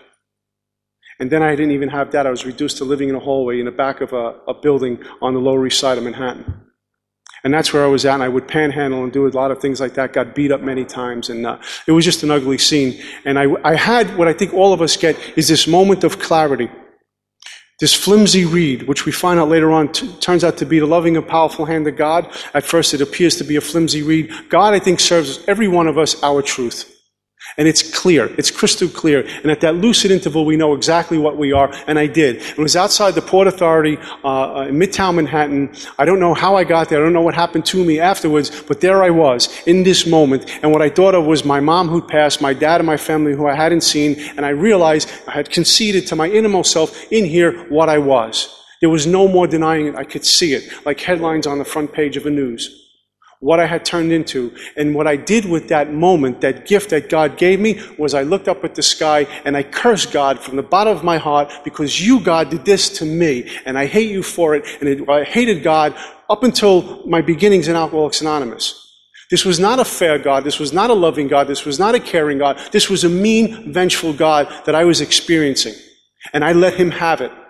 And then I didn't even have that. I was reduced to living in a hallway in the back of a, a building on the Lower East Side of Manhattan. And that's where I was at, and I would panhandle and do a lot of things like that, got beat up many times, and uh, it was just an ugly scene. And I, I had what I think all of us get is this moment of clarity. This flimsy reed, which we find out later on, t- turns out to be the loving and powerful hand of God. At first it appears to be a flimsy reed. God, I think, serves every one of us our truth. And it's clear. It's crystal clear. And at that lucid interval, we know exactly what we are. And I did. It was outside the Port Authority uh, in Midtown Manhattan. I don't know how I got there. I don't know what happened to me afterwards. But there I was in this moment. And what I thought of was my mom who passed, my dad and my family who I hadn't seen. And I realized I had conceded to my innermost self in here what I was. There was no more denying it. I could see it, like headlines on the front page of a news. What I had turned into. And what I did with that moment, that gift that God gave me, was I looked up at the sky and I cursed God from the bottom of my heart because you, God, did this to me. And I hate you for it. And it, I hated God up until my beginnings in Alcoholics Anonymous. This was not a fair God. This was not a loving God. This was not a caring God. This was a mean, vengeful God that I was experiencing. And I let him have it.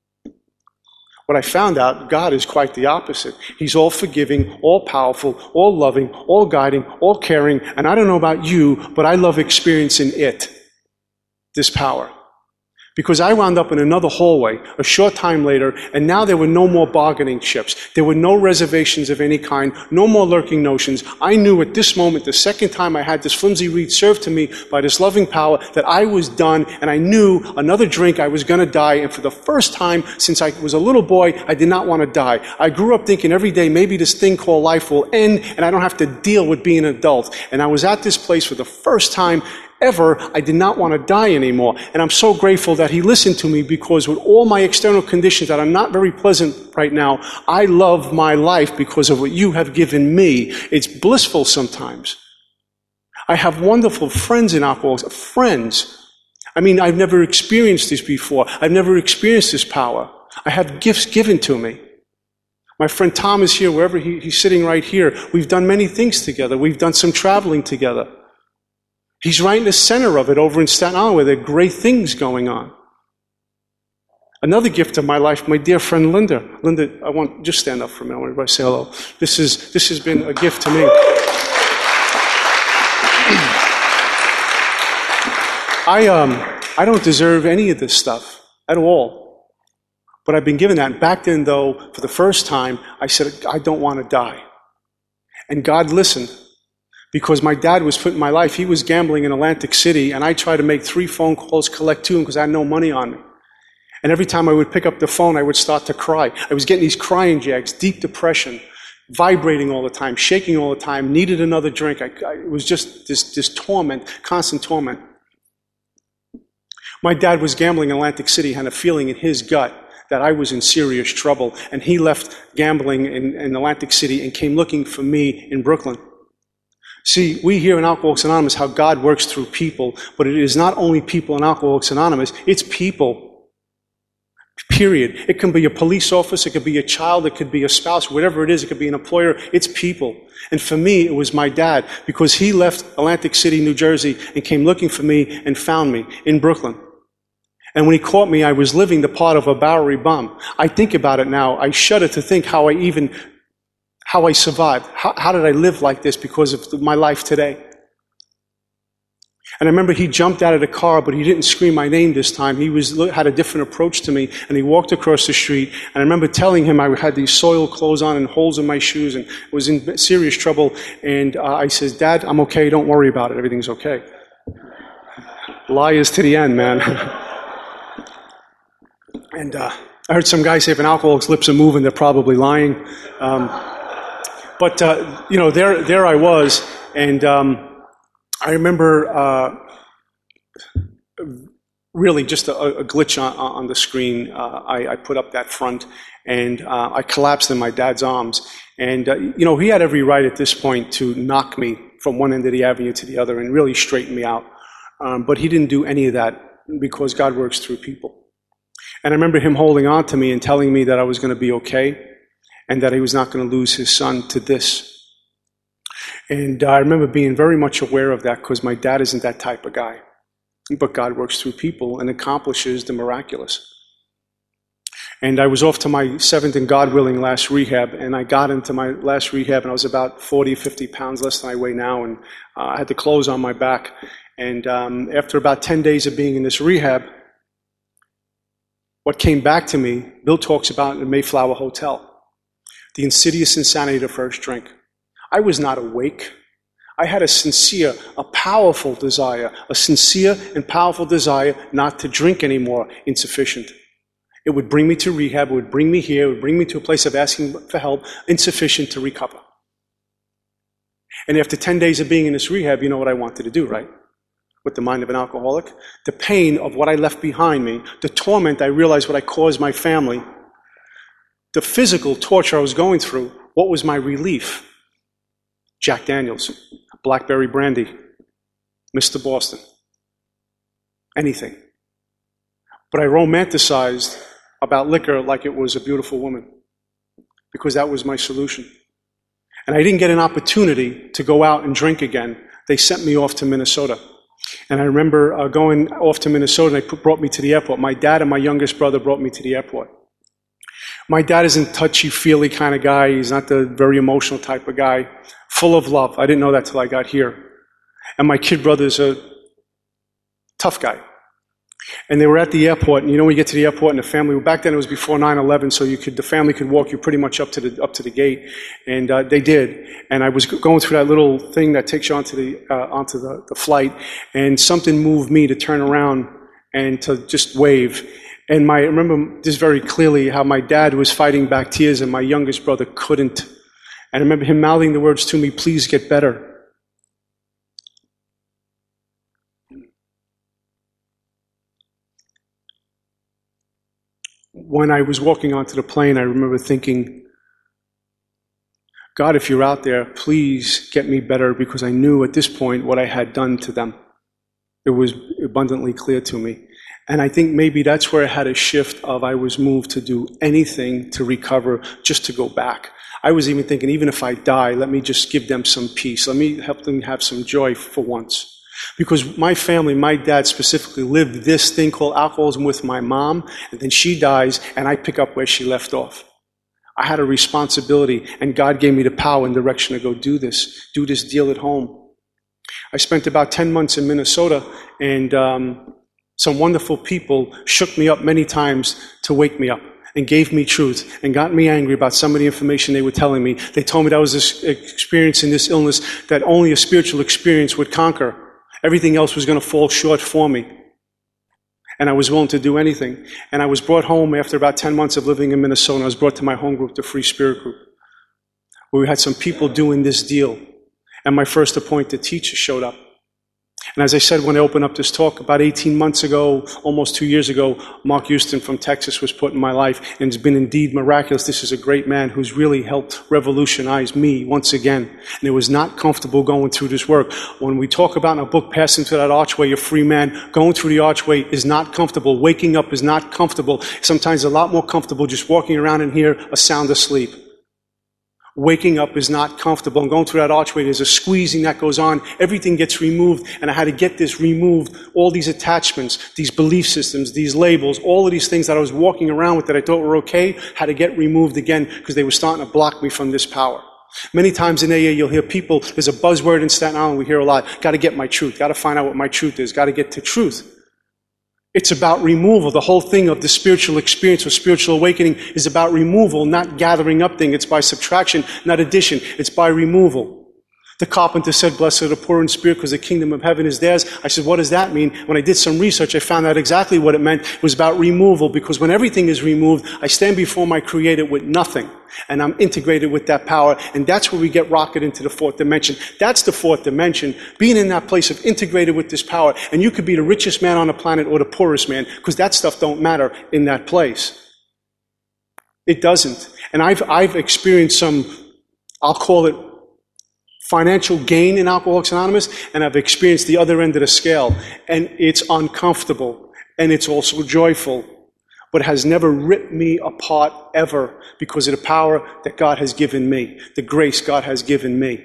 What I found out, God is quite the opposite. He's all forgiving, all powerful, all loving, all guiding, all caring. And I don't know about you, but I love experiencing it, this power. Because I wound up in another hallway a short time later, and now there were no more bargaining chips. There were no reservations of any kind, no more lurking notions. I knew at this moment, the second time I had this flimsy reed served to me by this loving power, that I was done, and I knew another drink I was going to die. And for the first time since I was a little boy, I did not want to die. I grew up thinking every day maybe this thing called life will end, and I don't have to deal with being an adult. And I was at this place for the first time ever, I did not want to die anymore. And I'm so grateful that he listened to me, because with all my external conditions that are not very pleasant right now, I love my life because of what you have given me. It's blissful sometimes. I have wonderful friends in alcoholics, friends. I mean, I've never experienced this before. I've never experienced this power. I have gifts given to me. My friend Tom is here, wherever he, he's sitting right here. We've done many things together. We've done some traveling together. He's right in the center of it over in Staten Island where there are great things going on. Another gift of my life, my dear friend Linda. Linda, I want, just stand up for a minute. I want everybody to say hello. This is, this has been a gift to me. I, um, I don't deserve any of this stuff at all. But I've been given that. Back then, though, for the first time, I said, I don't want to die. And God listened. Because my dad was put in my life. He was gambling in Atlantic City, and I tried to make three phone calls, collect two, because I had no money on me. And every time I would pick up the phone, I would start to cry. I was getting these crying jags, deep depression, vibrating all the time, shaking all the time, needed another drink. I, I, it was just this, this torment, constant torment. My dad was gambling in Atlantic City, had a feeling in his gut that I was in serious trouble, and he left gambling in, in Atlantic City and came looking for me in Brooklyn. See, we hear in Alcoholics Anonymous how God works through people, but it is not only people in Alcoholics Anonymous, it's people. Period. It can be a police officer, it could be a child, it could be a spouse, whatever it is, it could be an employer, it's people. And for me, it was my dad, because he left Atlantic City, New Jersey, and came looking for me and found me in Brooklyn. And when he caught me, I was living the part of a Bowery bum. I think about it now, I shudder to think how I even How I survived. How, how did I live like this because of my life today? And I remember he jumped out of the car, but he didn't scream my name this time. He was had a different approach to me, and he walked across the street. And I remember telling him I had these soiled clothes on and holes in my shoes and was in serious trouble. And uh, I says, Dad, I'm okay. Don't worry about it. Everything's okay. Liars to the end, man. And uh, I heard some guy say if an alcoholic's lips are moving, they're probably lying. Um, But, uh, you know, there there I was, and um, I remember uh, really just a, a glitch on, on the screen. Uh, I, I put up that front, and uh, I collapsed in my dad's arms. And, uh, you know, he had every right at this point to knock me from one end of the avenue to the other and really straighten me out. Um, but he didn't do any of that because God works through people. And I remember him holding on to me and telling me that I was going to be okay, and that he was not going to lose his son to this. And uh, I remember being very much aware of that, because my dad isn't that type of guy. But God works through people and accomplishes the miraculous. And I was off to my seventh and God willing last rehab, and I got into my last rehab, and I was about forty, fifty pounds less than I weigh now, and uh, I had the clothes on my back. And um, after about ten days of being in this rehab, what came back to me, Bill talks about in the Mayflower Hotel. The insidious insanity of the first drink. I was not awake. I had a sincere, a powerful desire, a sincere and powerful desire not to drink anymore, insufficient. It would bring me to rehab, it would bring me here, it would bring me to a place of asking for help, insufficient to recover. And after ten days of being in this rehab, you know what I wanted to do, right? With the mind of an alcoholic? The pain of what I left behind me, the torment I realized what I caused my family, the physical torture I was going through, what was my relief? Jack Daniels, Blackberry Brandy, Mister Boston, anything. But I romanticized about liquor like it was a beautiful woman, because that was my solution. And I didn't get an opportunity to go out and drink again. They sent me off to Minnesota. And I remember uh, going off to Minnesota, and they put, brought me to the airport. My dad and my youngest brother brought me to the airport. My dad isn't touchy-feely kind of guy. He's not the very emotional type of guy. Full of love. I didn't know that till I got here. And my kid brother's a tough guy. And they were at the airport, and you know when you get to the airport and the family, back then it was before nine eleven, so you could, the family could walk you pretty much up to the up to the gate, and uh, they did. And I was going through that little thing that takes you onto the uh, onto the, the flight, and something moved me to turn around and to just wave. And my, I remember this very clearly, how my dad was fighting back tears and my youngest brother couldn't. And I remember him mouthing the words to me, "Please get better." When I was walking onto the plane, I remember thinking, God, if you're out there, please get me better, because I knew at this point what I had done to them. It was abundantly clear to me. And I think maybe that's where I had a shift of I was moved to do anything to recover, just to go back. I was even thinking, even if I die, let me just give them some peace. Let me help them have some joy for once. Because my family, my dad specifically, lived this thing called alcoholism with my mom, and then she dies, and I pick up where she left off. I had a responsibility, and God gave me the power and direction to go do this, do this deal at home. I spent about ten months in Minnesota, and um, some wonderful people shook me up many times to wake me up and gave me truth and got me angry about some of the information they were telling me. They told me that I was this experiencing this illness that only a spiritual experience would conquer. Everything else was going to fall short for me. And I was willing to do anything. And I was brought home after about ten months of living in Minnesota. I was brought to my home group, the Free Spirit Group, where we had some people doing this deal. And my first appointed teacher showed up. And as I said when I opened up this talk, about eighteen months ago, almost two years ago, Mark Houston from Texas was put in my life, and it's been indeed miraculous. This is a great man who's really helped revolutionize me once again. And it was not comfortable going through this work. When we talk about in a book, Passing Through That Archway, a free man, going through the archway is not comfortable. Waking up is not comfortable. Sometimes a lot more comfortable just walking around in here, a sound asleep. Waking up is not comfortable. And going through that archway, there's a squeezing that goes on. Everything gets removed. And I had to get this removed. All these attachments, these belief systems, these labels, all of these things that I was walking around with that I thought were okay, had to get removed again because they were starting to block me from this power. Many times in A A, you'll hear people, there's a buzzword in Staten Island we hear a lot, got to get my truth, got to find out what my truth is, got to get to truth. It's about removal. The whole thing of the spiritual experience or spiritual awakening is about removal, not gathering up things. It's by subtraction, not addition. It's by removal. The carpenter said, "Blessed are the poor in spirit, because the kingdom of heaven is theirs." I said, what does that mean? When I did some research, I found out exactly what it meant. It was about removal, because when everything is removed, I stand before my Creator with nothing. And I'm integrated with that power. And that's where we get rocketed into the fourth dimension. That's the fourth dimension, being in that place of integrated with this power. And you could be the richest man on the planet or the poorest man, because that stuff don't matter in that place. It doesn't. And I've, I've experienced some, I'll call it financial gain in Alcoholics Anonymous, and I've experienced the other end of the scale. And it's uncomfortable, and it's also joyful, but has never ripped me apart ever, because of the power that God has given me, the grace God has given me.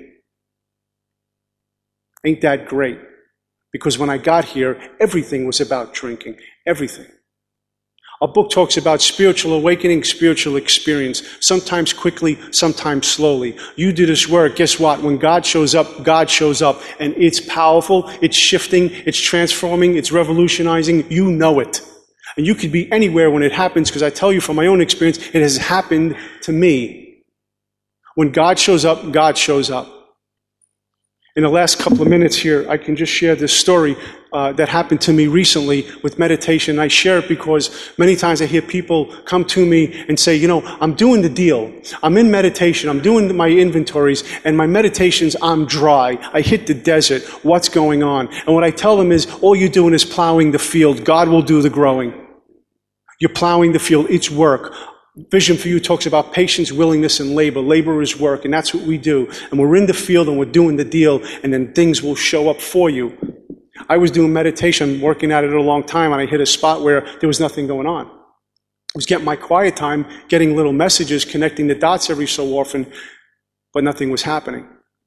Ain't that great? Because when I got here, everything was about drinking. Everything. Our book talks about spiritual awakening, spiritual experience, sometimes quickly, sometimes slowly. You do this work, guess what? When God shows up, God shows up, and it's powerful, it's shifting, it's transforming, it's revolutionizing. You know it. And you could be anywhere when it happens, because I tell you from my own experience, it has happened to me. When God shows up, God shows up. In the last couple of minutes here, I can just share this story uh, that happened to me recently with meditation. I share it because many times I hear people come to me and say, you know, I'm doing the deal. I'm in meditation. I'm doing my inventories, and my meditations, I'm dry. I hit the desert. What's going on? And what I tell them is, all you're doing is plowing the field. God will do the growing. You're plowing the field. It's work. Vision for You talks about patience, willingness, and labor. Labor is work, and that's what we do. And we're in the field, and we're doing the deal, and then things will show up for you. I was doing meditation, working at it a long time, and I hit a spot where there was nothing going on. I was getting my quiet time, getting little messages, connecting the dots every so often, but nothing was happening.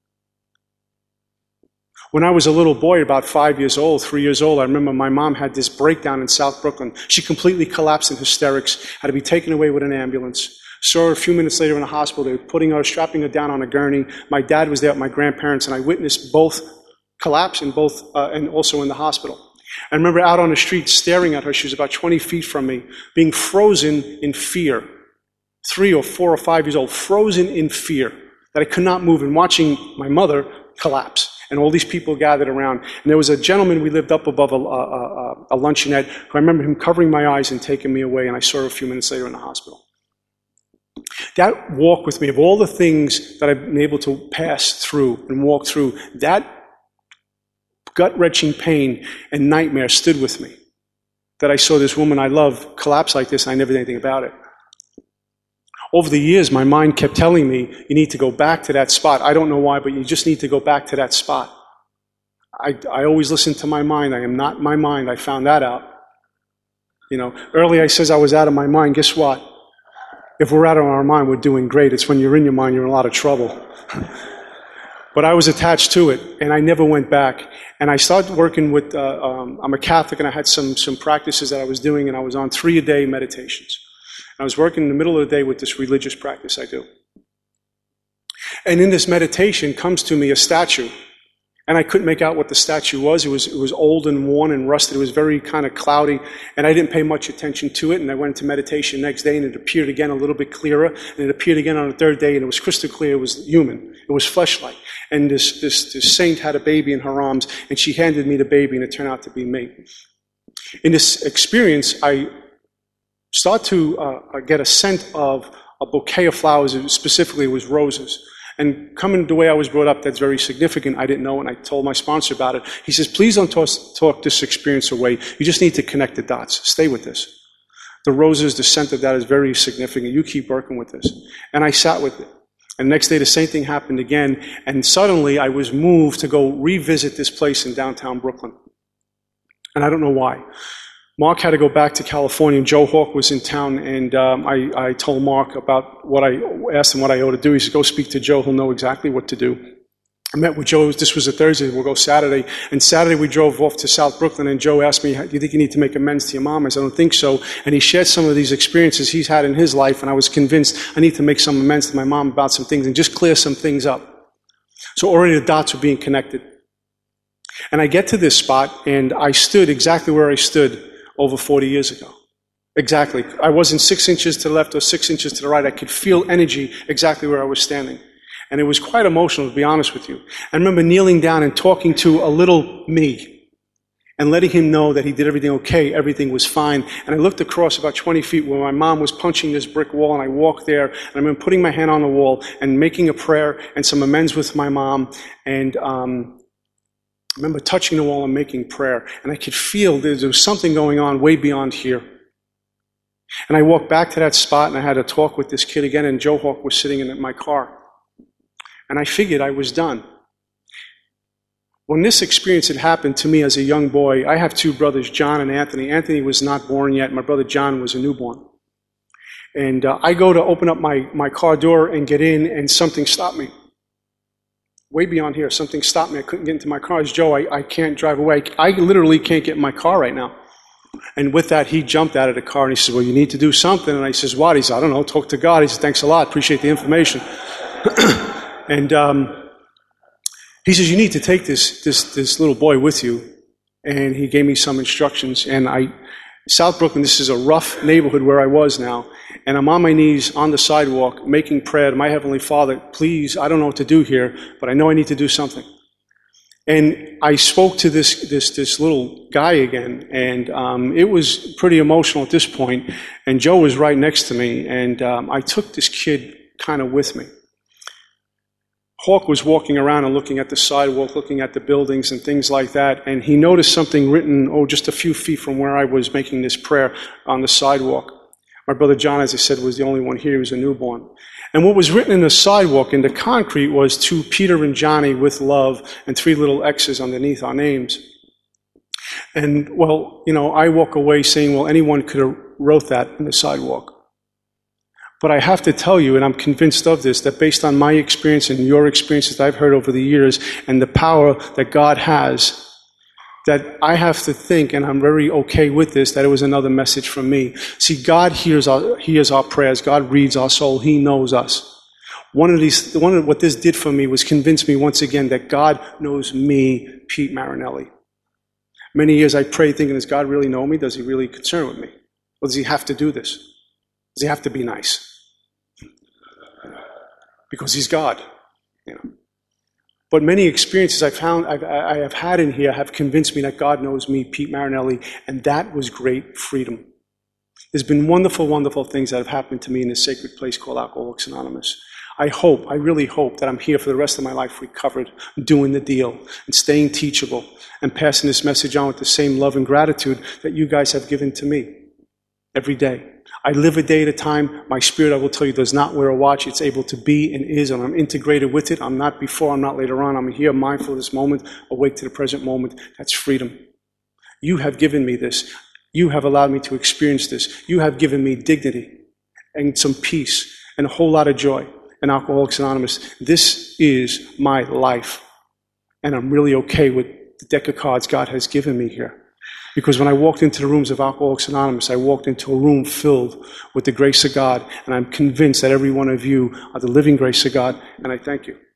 When I was a little boy, about five years old, three years old, I remember my mom had this breakdown in South Brooklyn. She completely collapsed in hysterics, had to be taken away with an ambulance. Saw her a few minutes later in the hospital. They were putting her, strapping her down on a gurney. My dad was there with my grandparents, and I witnessed both collapse and both, uh, and also in the hospital. I remember out on the street staring at her. She was about twenty feet from me, being frozen in fear. Three or four or five years old, frozen in fear, that I could not move, and watching my mother collapse. And all these people gathered around. And there was a gentleman, we lived up above a, a, a, a luncheonette, who I remember him covering my eyes and taking me away, and I saw her a few minutes later in the hospital. That walk with me, of all the things that I've been able to pass through and walk through, that gut-wrenching pain and nightmare stood with me. That I saw this woman I love collapse like this, and I never did anything about it. Over the years, my mind kept telling me, you need to go back to that spot. I don't know why, but you just need to go back to that spot. I, I always listen to my mind. I am not my mind. I found that out. You know, earlier I says I was out of my mind. Guess what? If we're out of our mind, we're doing great. It's when you're in your mind, you're in a lot of trouble. But I was attached to it, and I never went back. And I started working with, uh, um, I'm a Catholic, and I had some, some practices that I was doing, and I was on three-a-day meditations. I was working in the middle of the day with this religious practice I do. And in this meditation comes to me a statue. And I couldn't make out what the statue was. It was it was old and worn and rusted. It was very kind of cloudy. And I didn't pay much attention to it. And I went into meditation the next day, and it appeared again a little bit clearer. And it appeared again on the third day, and it was crystal clear. It was human. It was flesh-like. And this, this, this saint had a baby in her arms, and she handed me the baby, and it turned out to be me. In this experience, I start to uh, get a scent of a bouquet of flowers. Specifically, it was roses. And coming the way I was brought up, that's very significant. I didn't know, and I told my sponsor about it. He says, please don't toss, talk this experience away. You just need to connect the dots. Stay with this. The roses, the scent of that is very significant. You keep working with this. And I sat with it. And the next day, the same thing happened again. And suddenly, I was moved to go revisit this place in downtown Brooklyn. And I don't know why. Mark had to go back to California, and Joe Hawk was in town, and um, I, I told Mark about what I asked him what I ought to do. He said, go speak to Joe. He'll know exactly what to do. I met with Joe. This was a Thursday. We'll go Saturday. And Saturday, we drove off to South Brooklyn, and Joe asked me, do you think you need to make amends to your mom? I said, I don't think so. And he shared some of these experiences he's had in his life, and I was convinced I need to make some amends to my mom about some things and just clear some things up. So already the dots were being connected. And I get to this spot, and I stood exactly where I stood over forty years ago. Exactly. I wasn't six inches to the left or six inches to the right. I could feel energy exactly where I was standing. And it was quite emotional, to be honest with you. I remember kneeling down and talking to a little me and letting him know that he did everything okay, everything was fine. And I looked across about twenty feet where my mom was punching this brick wall, and I walked there, and I remember putting my hand on the wall and making a prayer and some amends with my mom, and um, I remember touching the wall and making prayer, and I could feel there was something going on way beyond here. And I walked back to that spot, and I had a talk with this kid again, and Joe Hawk was sitting in my car. And I figured I was done. When this experience had happened to me as a young boy, I have two brothers, John and Anthony. Anthony was not born yet. My brother John was a newborn. And uh, I go to open up my, my car door and get in, and something stopped me. Way beyond here, something stopped me. I couldn't get into my car. It's Joe, I, I can't drive away. I literally can't get in my car right now. And with that, he jumped out of the car, and he said, well, you need to do something. And I says, what? He said, I don't know, talk to God. He said, thanks a lot, appreciate the information. And um, he says, you need to take this, this, this little boy with you. And he gave me some instructions. And I, South Brooklyn, this is a rough neighborhood where I was now. And I'm on my knees on the sidewalk making prayer to my Heavenly Father, please, I don't know what to do here, but I know I need to do something. And I spoke to this this this little guy again, and um, it was pretty emotional at this point. And Joe was right next to me, and um, I took this kid kind of with me. Hawk was walking around and looking at the sidewalk, looking at the buildings and things like that, and he noticed something written, oh, just a few feet from where I was making this prayer on the sidewalk. My brother John, as I said, was the only one here. He was a newborn. And what was written in the sidewalk, in the concrete, was to Peter and Johnny with love, and three little X's underneath our names. And, well, you know, I walk away saying, well, anyone could have wrote that in the sidewalk. But I have to tell you, and I'm convinced of this, that based on my experience and your experiences that I've heard over the years, and the power that God has, that I have to think, and I'm very okay with this, that it was another message from me. See, God hears our, hears our prayers. God reads our soul. He knows us. One of these, one of what this did for me was convince me once again that God knows me, Pete Marinelli. Many years I prayed thinking, does God really know me? Does he really concern with me? Or does he have to do this? Does he have to be nice? Because he's God, you know. But many experiences I found I've, I have had in here have convinced me that God knows me, Pete Marinelli, and that was great freedom. There's been wonderful, wonderful things that have happened to me in this sacred place called Alcoholics Anonymous. I hope, I really hope that I'm here for the rest of my life recovered, doing the deal, and staying teachable, and passing this message on with the same love and gratitude that you guys have given to me every day. I live a day at a time. My spirit, I will tell you, does not wear a watch. It's able to be and is, and I'm integrated with it. I'm not before, I'm not later on. I'm here, mindful of this moment, awake to the present moment. That's freedom. You have given me this. You have allowed me to experience this. You have given me dignity and some peace and a whole lot of joy in Alcoholics Anonymous. This is my life, and I'm really okay with the deck of cards God has given me here. Because when I walked into the rooms of Alcoholics Anonymous, I walked into a room filled with the grace of God, and I'm convinced that every one of you are the living grace of God, and I thank you.